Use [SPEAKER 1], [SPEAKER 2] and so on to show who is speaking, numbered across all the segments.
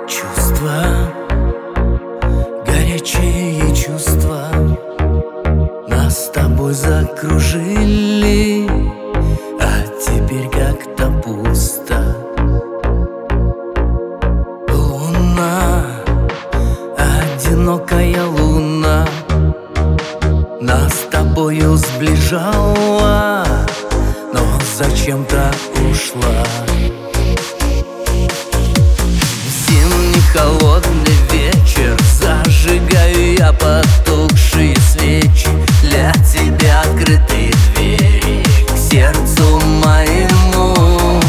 [SPEAKER 1] Чувства, горячие чувства нас с тобой закружили, а теперь как-то пусто. Луна, одинокая луна, нас с тобою сближала, но зачем-то ушла. Зимний холодный вечер, зажигаю я потухшие свечи. Для тебя открытые двери к сердцу моему.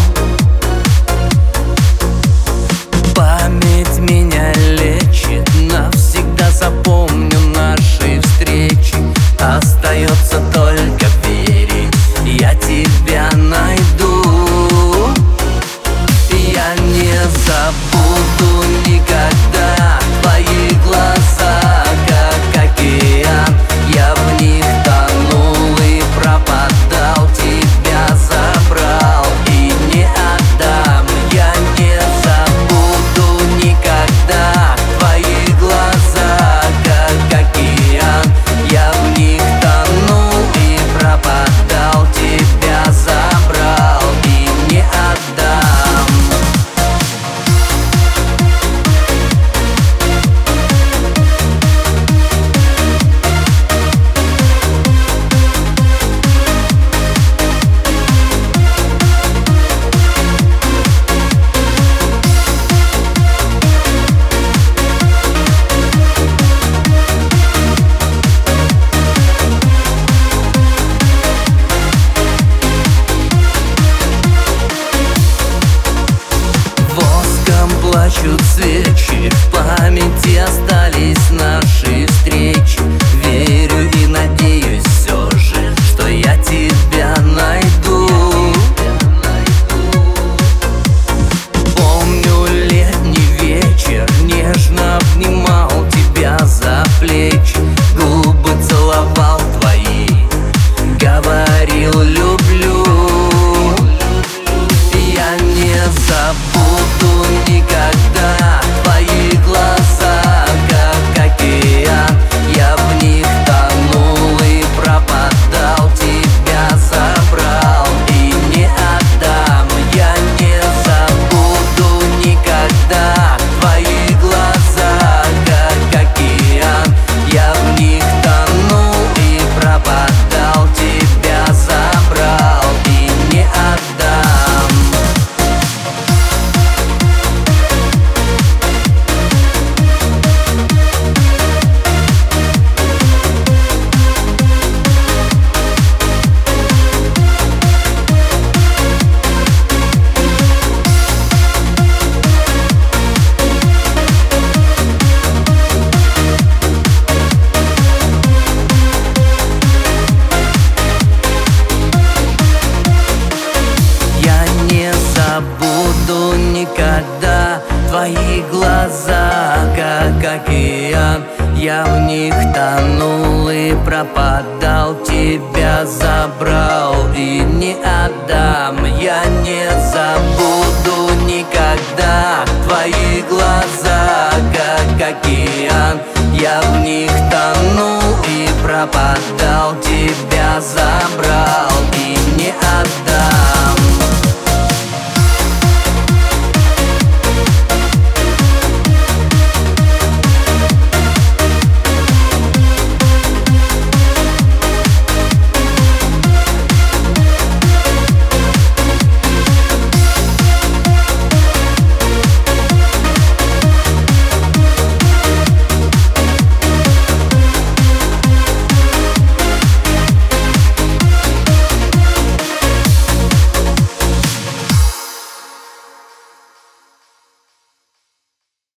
[SPEAKER 1] Память меня лечит, навсегда запомню наши встречи. Остается только верить, я тебя найду. Я не забуду никогда твои глаза, как океан. Я в них тонул и пропадал, тебя забрал и не отдам. Я не забуду никогда твои глаза, как океан. Я в них тонул и пропадал, тебя забрал и не отдам. Плачут свечи, в памяти остались наши встречи. Верю и надеюсь все же, что я тебя найду. Помню летний вечер, нежно обнимал тебя за плечи. Губы целовал твои, говорил люблю. Я не забуду никогда твои глаза, как океан. Я в них тонул и пропадал, тебя забрал и не отдам. Я не забуду никогда твои глаза, как океан. Я в них тонул и пропадал, тебя забрал и не отдам. Забуду никогда твои глаза, как океан. Я в них тонул и пропадал, тебя забрал и не отдам. Я не забуду